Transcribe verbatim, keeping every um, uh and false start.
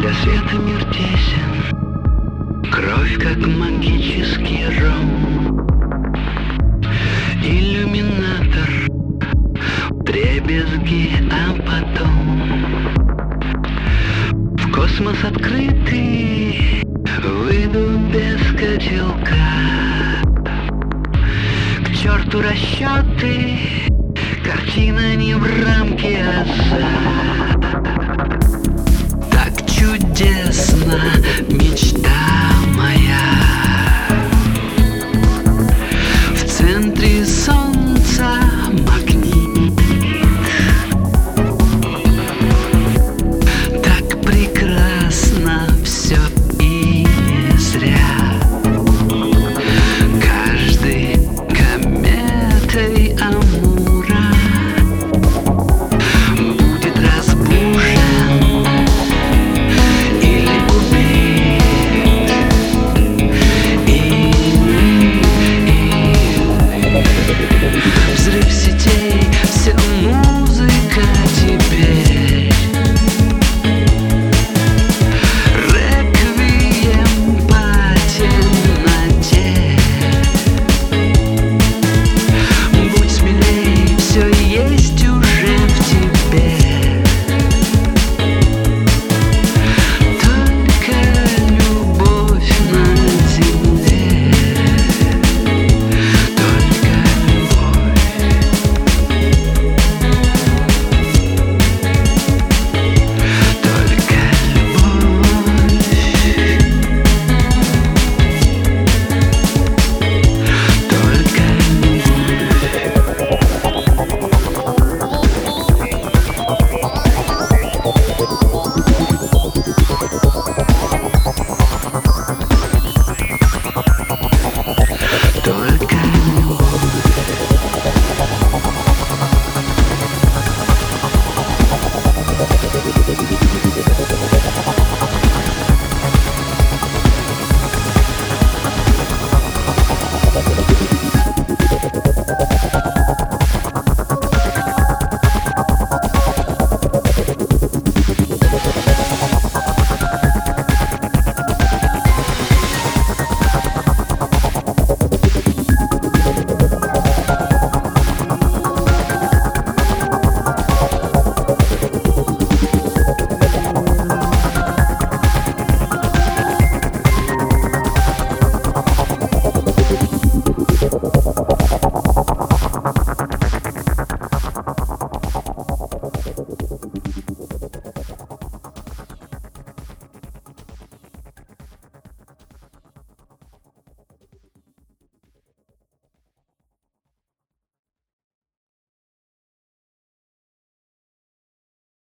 Для света мир тесен, кровь как магический ром. Иллюминатор, дребезги, а потом в космос открытый выйду без котелка. К черту расчеты, картина не в рамке отца. Так чудесно мечта моя. В центре солнца магнит. Так прекрасно все и не зря. Каждой кометой Амура будет разбужен или убит. И, и взрыв сетей, вся музыка теперь. Реквием по темноте. Будь смелей, все есть уже в тебе. Только любовь на земле. Только любовь. Только Только Thank you.